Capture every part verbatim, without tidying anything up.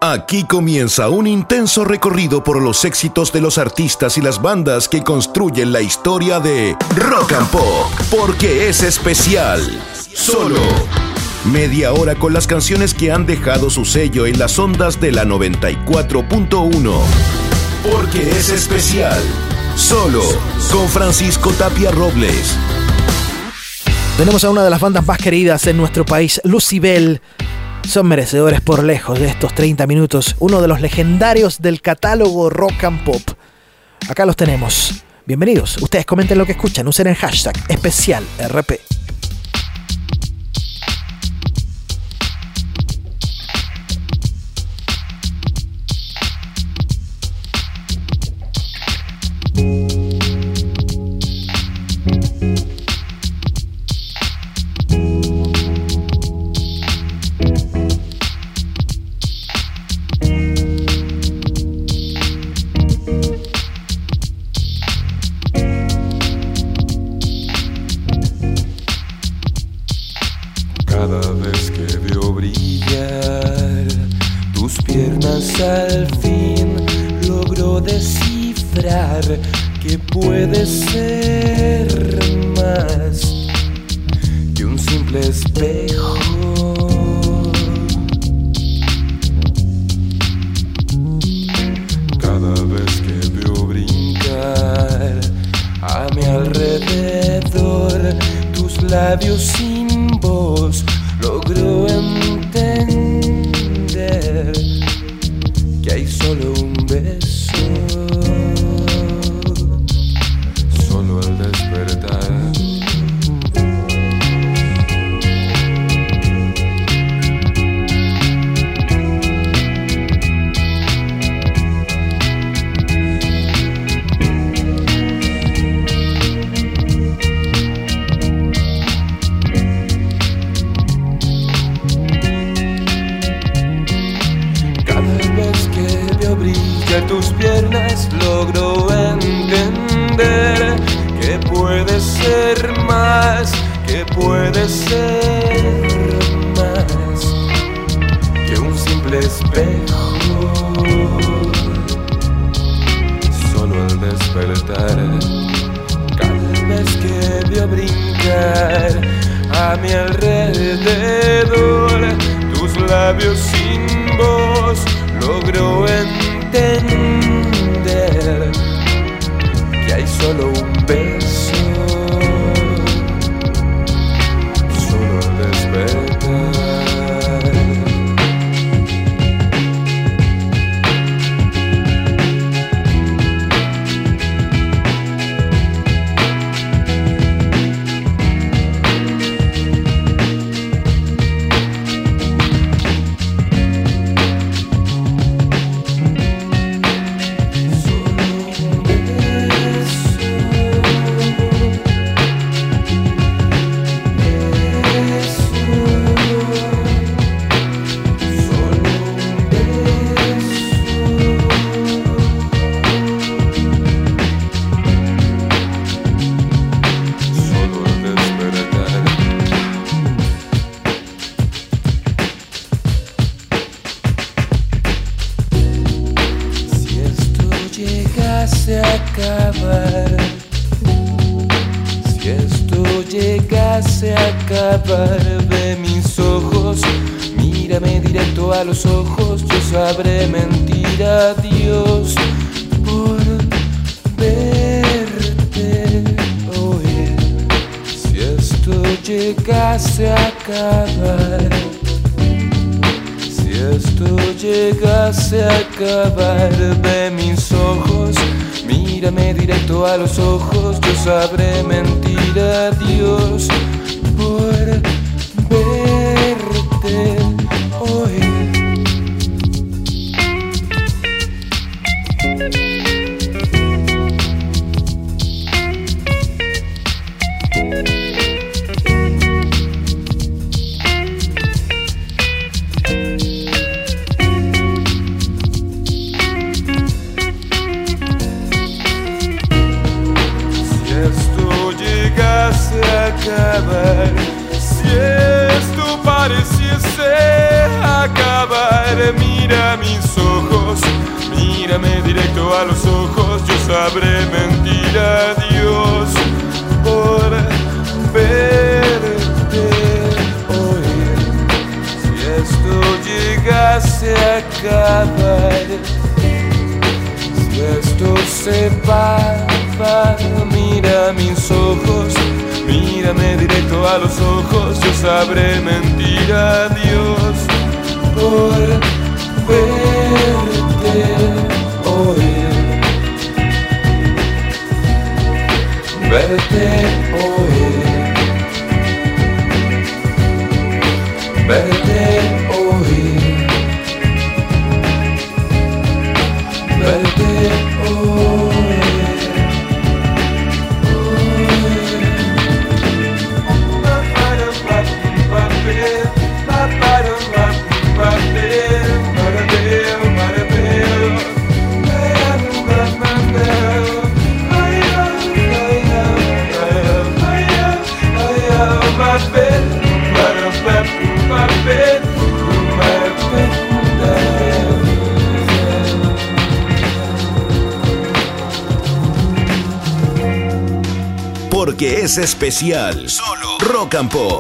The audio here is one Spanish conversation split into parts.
Aquí comienza un intenso recorrido por los éxitos de los artistas y las bandas que construyen la historia de Rock and Pop, porque es especial. Solo media hora con las canciones que han dejado su sello en las ondas de la noventa y cuatro punto uno. Porque es especial. Solo con Francisco Tapia Robles. Tenemos a una de las bandas más queridas en nuestro país, Lucybell. Son merecedores por lejos de estos treinta minutos, uno de los legendarios del catálogo Rock and Pop. Acá los tenemos. Bienvenidos. Ustedes comenten lo que escuchan, usen el hashtag especial R P. Al fin logro descifrar que puede ser más que un simple espejo. Cada vez que veo brincar a mi alrededor tus labios sin voz, logro entender que hay solo un beso, solo al despertar. Tus piernas logro entender que puede ser más, que puede ser más que un simple espejo. Solo al despertar, cada vez que veo brincar a mi alrededor tus labios sin voz, logro entender entender que hay solo un beso, solo al despertar. De mis ojos, mírame directo a los ojos, yo sabré mentir a Dios por verte hoy. Si esto llegase a acabar, si esto llegase a acabar, de mis ojos, mírame directo a los ojos, yo sabré mentir a Dios por verte hoy. Si esto llegase a acabar, si esto ver, mira mis ojos, mírame directo a los ojos, yo sabré mentir a Dios por verte hoy. Si esto llegase a acabar, si esto se para, mira mis ojos, mírame directo a los ojos, yo sabré mentir a Dios por verte hoy. Verte hoy. Verte hoy. Verte hoy. Porque es especial. Solo Rock and Pop.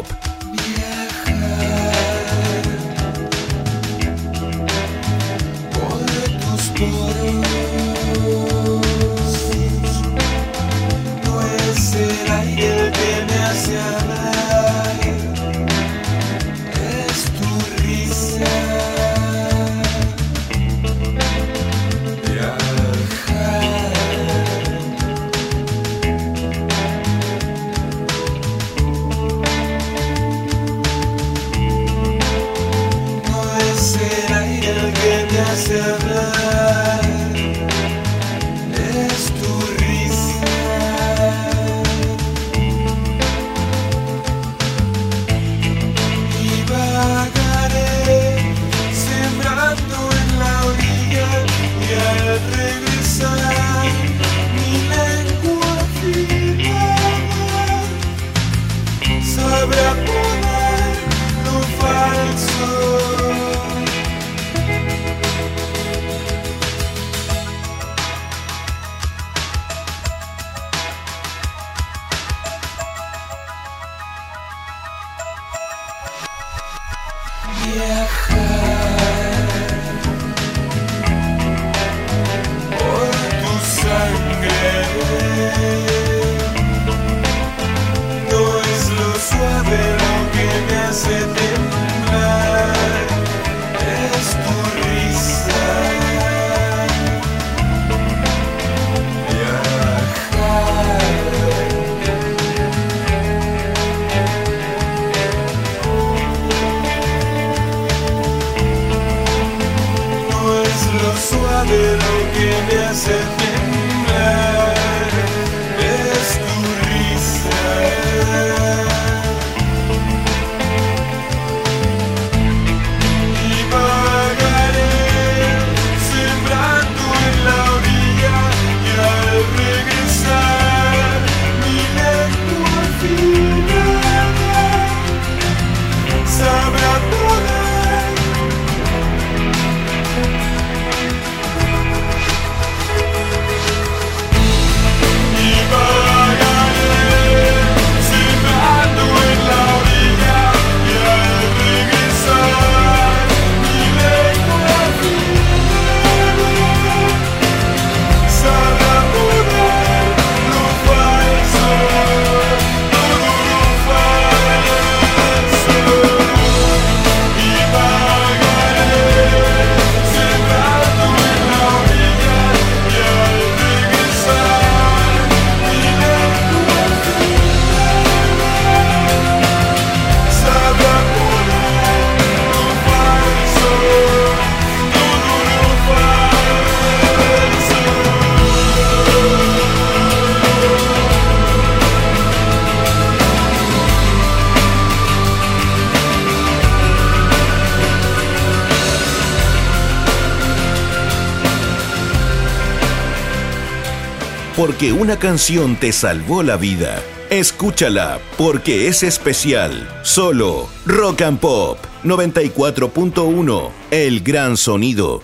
Porque una canción te salvó la vida. Escúchala, porque es especial. Solo Rock and Pop noventa y cuatro punto uno, el gran sonido.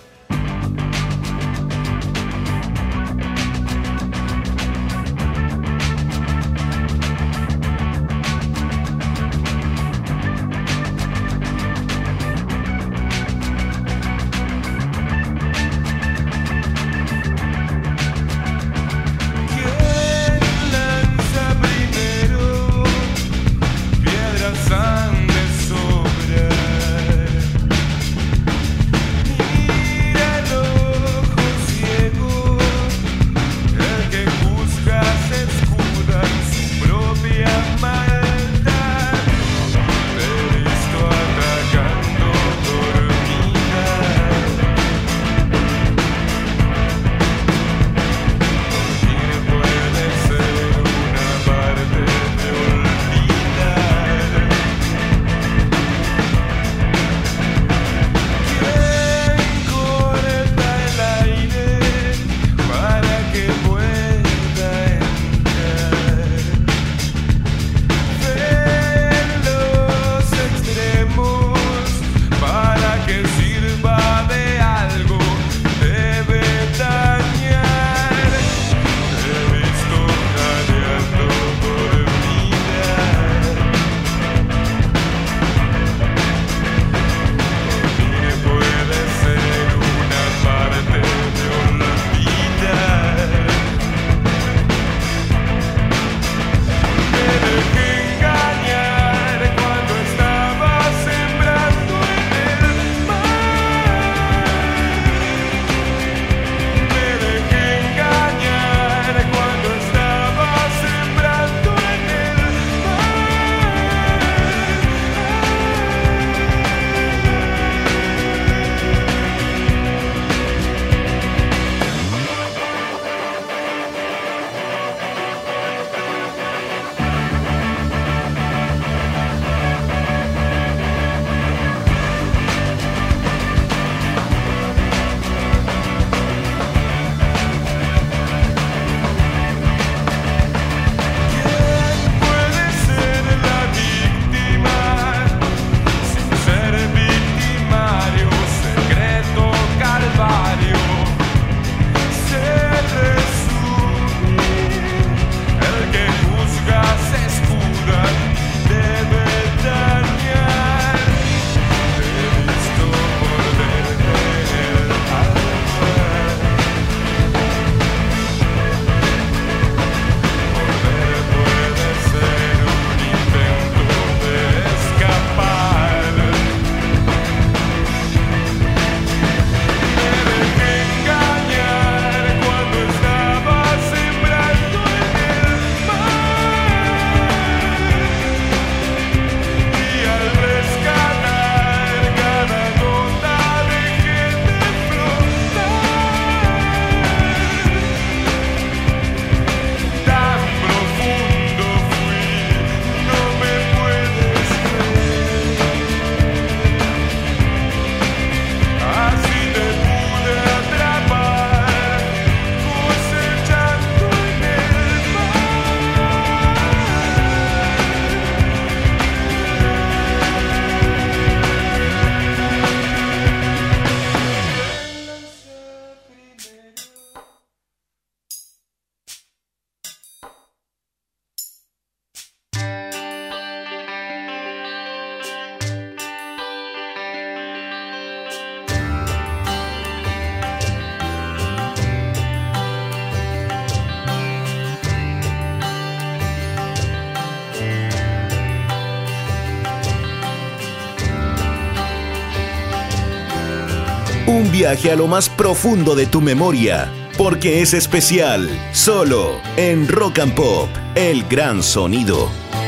Un viaje a lo más profundo de tu memoria, porque es especial, solo en Rock and Pop, el gran sonido.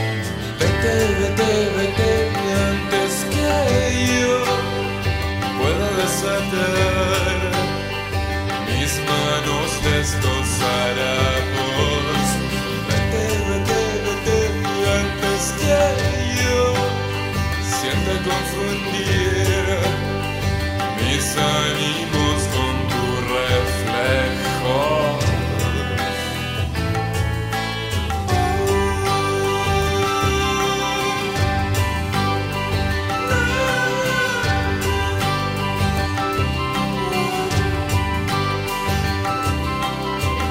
Vete, vete, vete, antes que yo pueda desatar mis manos de estos harapos. Vete, vete, vete, antes que yo sienta confundir mis ánimos con tu reflejo.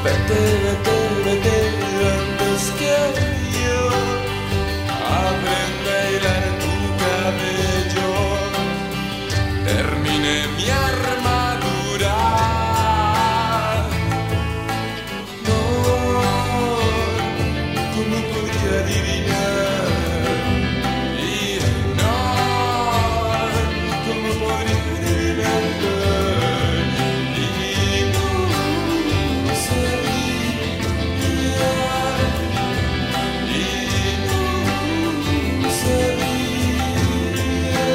Vete, vete, vete antes que yo aprenda a hilar tu cabello, termine mi armadura. No, ¿cómo podría adivinar? Y no, ¿cómo podría adivinar? Y no sabía, y no sabía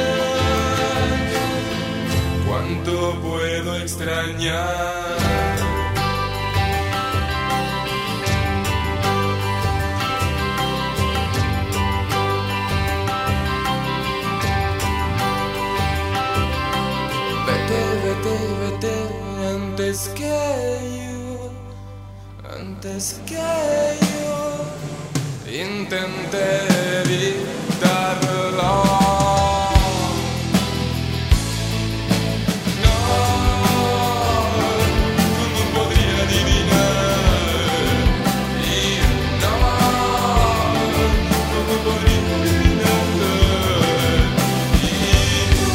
cuánto puedo extrañar. Vete, vete, vete antes que yo, antes que yo intenté evitarlo. No, ¿cómo podría adivinar? Y no, ¿cómo podría adivinarlo? Y no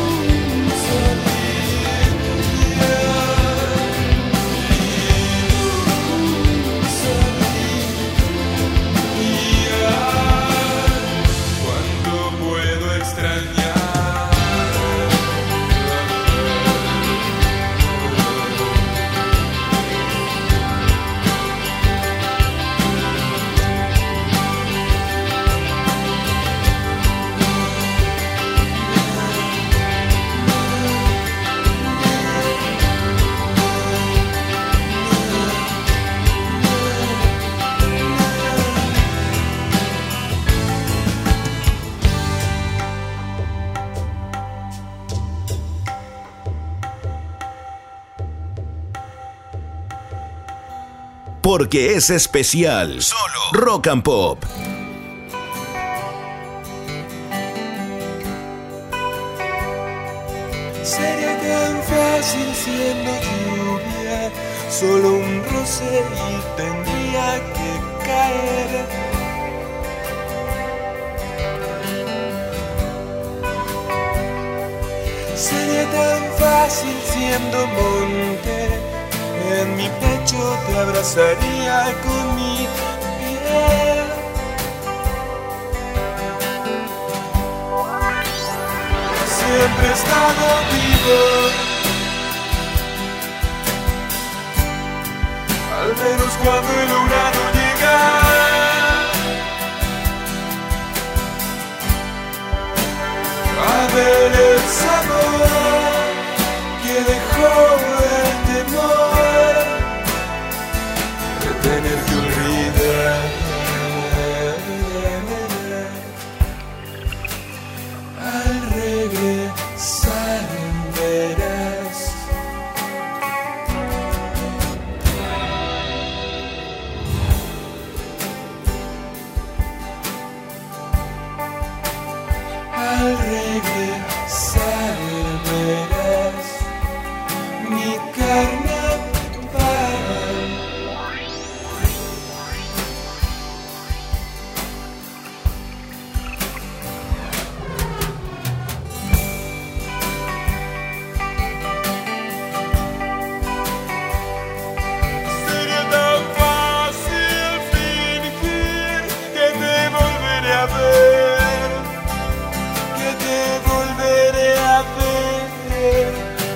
sabía, y no sabía cuánto puedo extrañar. Porque es especial. Solo Rock and Pop. Sería tan fácil siendo lluvia, solo un roce y tendría que caer. Sería tan fácil siendo monte, en mi pecho te abrazaría con mi piel. Siempre he estado vivo, al menos cuando he logrado llegar a ver el sabor que dejó el temor de tener que olvidar. Al regresar verás al regresar verás mi carnaval. Sería tan fácil fingir que te volveré a ver, que te volveré a ver.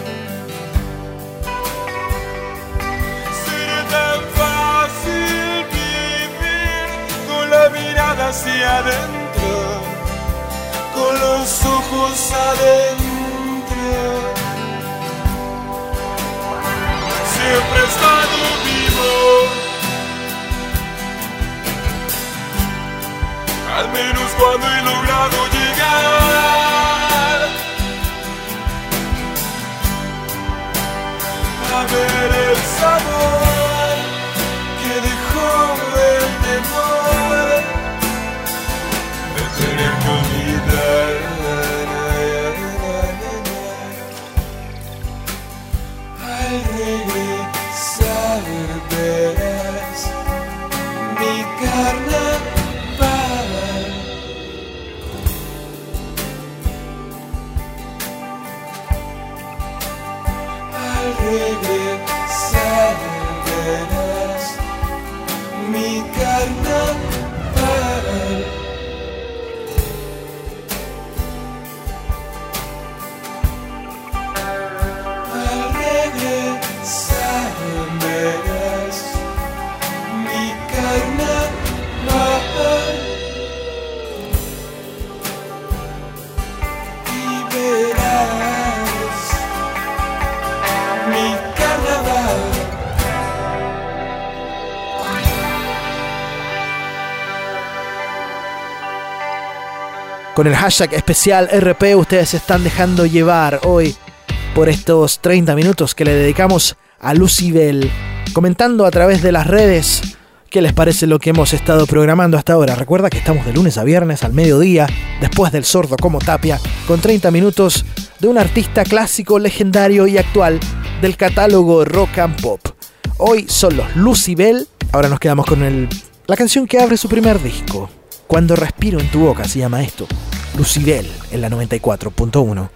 Sería tan fácil vivir con la mirada hacia adentro, con los ojos adentro. Siempre he estado vivo, al menos cuando he logrado llegar a ver el sabor que dejó el temor de tener que olvidar. Al regresar verás regresarás, mi carnaval. Con el hashtag especial R P ustedes se están dejando llevar hoy por estos treinta minutos que le dedicamos a Lucibel, comentando a través de las redes qué les parece lo que hemos estado programando hasta ahora. Recuerda que estamos de lunes a viernes al mediodía, después del Sordo como Tapia, con treinta minutos de un artista clásico, legendario y actual del catálogo Rock and Pop. Hoy son los Lucibel. Ahora nos quedamos con el, la canción que abre su primer disco. Cuando respiro en tu boca se llama esto. Lucibel en la noventa y cuatro punto uno.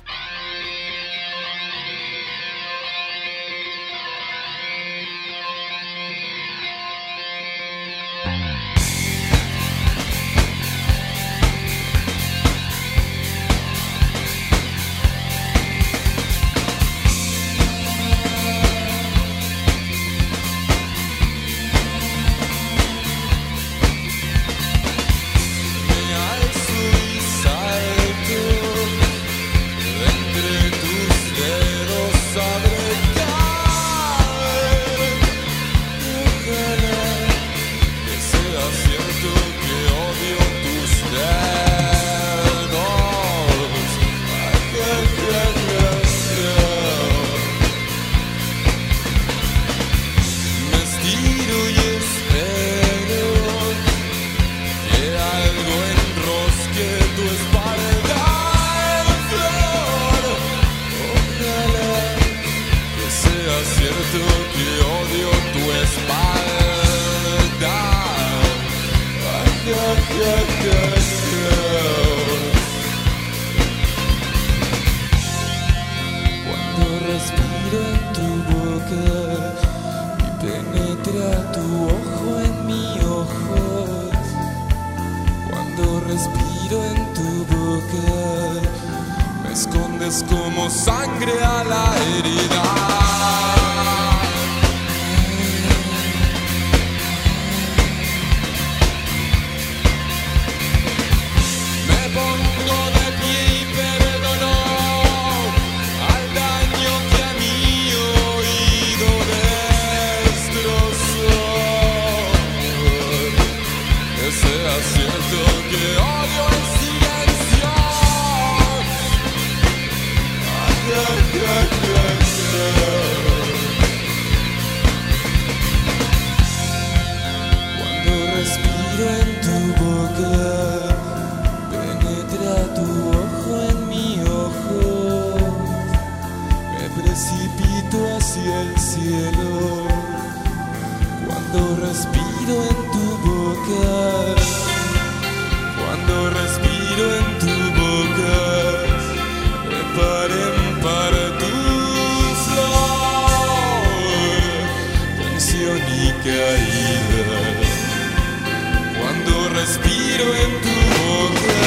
Como sangre a la herida. Me pongo de pie y perdono al daño que a mi oído destrozó. Que sea cierto que odio el silencio. Cuando respiro en tu boca, penetra tu ojo en mi ojo, me precipito hacia el cielo. Cuando respiro en tu boca, cuando respiro en tu boca, preparen para tu flor, tensión y caída. Cuando respiro en tu boca.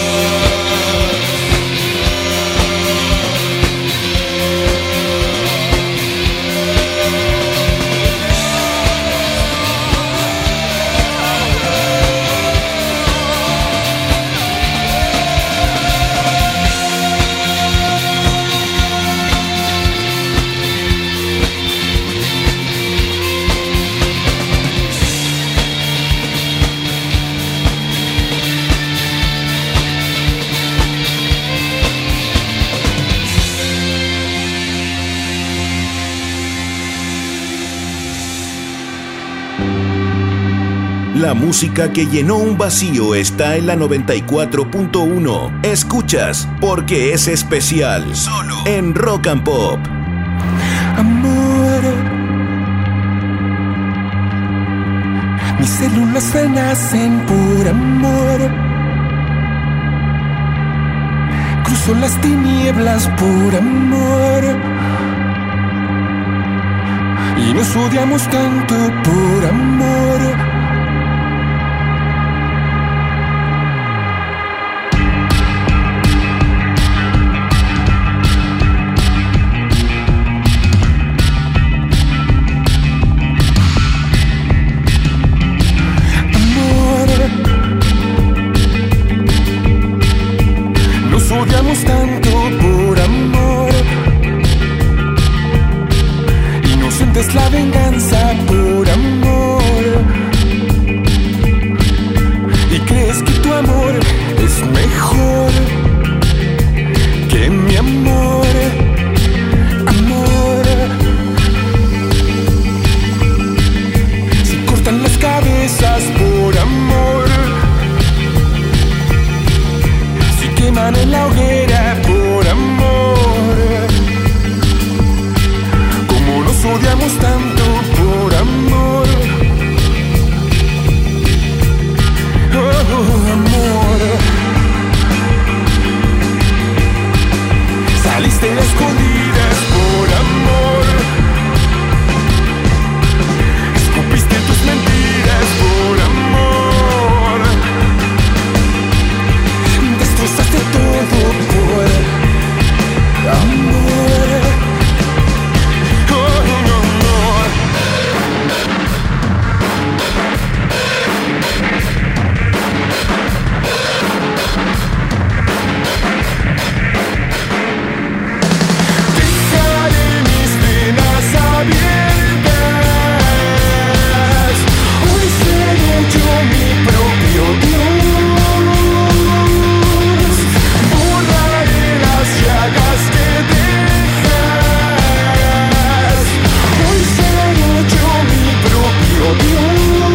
La música que llenó un vacío está en la noventa y cuatro punto uno. Escuchas porque es especial. Solo en Rock and Pop. Amor, mis células renacen por amor. Cruzo las tinieblas por amor. nos odiamos tanto por amor. Nos odiamos tanto por amor. Inocente es la venganza por amor. Y crees que tu amor es mejor que mi amor. Amor. Si cortan las cabezas por amor, queman en la hoguera por amor. Como nos odiamos tanto por amor. Oh, amor. Saliste a escondidas por amor. Escupiste tus mentiras por amor. Destrozaste todo por amor. Oh, no, no. Dejaré mis venas abiertas. Hoy seré yo mi propio Dios. Llagas que dejas. Hoy seré yo mi propio Dios.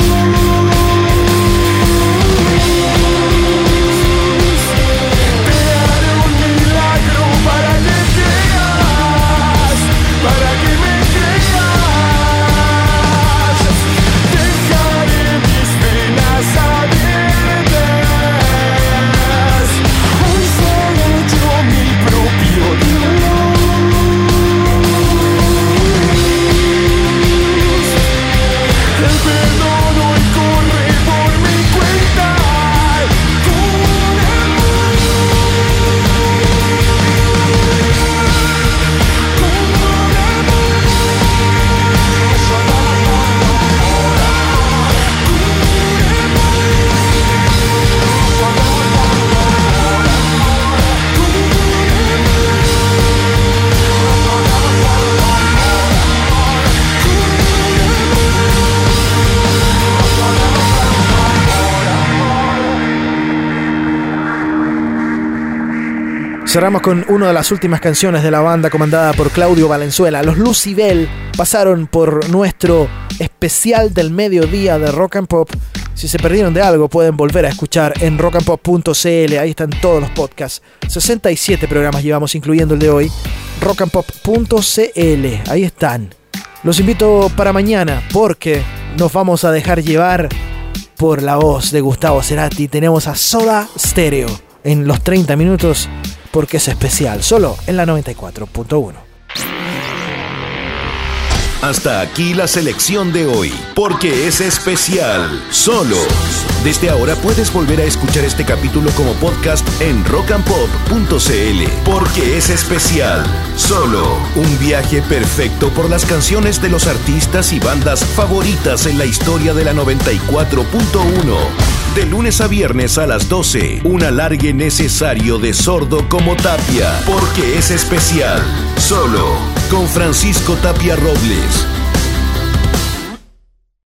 Te haré un milagro para que creas, para que me creas. Dejaré mis venas abiertas. Hoy seré yo mi propio Dios. El perdón hoy corre por mi cuenta. Con amor. Con amor. Cerramos con una de las últimas canciones de la banda comandada por Claudio Valenzuela. Los Lucibel pasaron por nuestro especial del mediodía de Rock and Pop. Si se perdieron de algo, pueden volver a escuchar en rock and pop punto c l. Ahí están todos los podcasts. sesenta y siete programas llevamos, incluyendo el de hoy. rock and pop punto c l. Ahí están. Los invito para mañana porque nos vamos a dejar llevar por la voz de Gustavo Cerati. Tenemos a Soda Stereo en los treinta minutos porque es especial. Solo en la noventa y cuatro punto uno. Hasta aquí la selección de hoy, porque es especial. Solo. Desde ahora puedes volver a escuchar este capítulo como podcast en rock and pop punto c l, porque es especial. Solo. Un viaje perfecto por las canciones de los artistas y bandas favoritas en la historia de la noventa y cuatro punto uno. De lunes a viernes a las doce, un alargue necesario de Sordo como Tapia, porque es especial. Solo con Francisco Tapia Robles.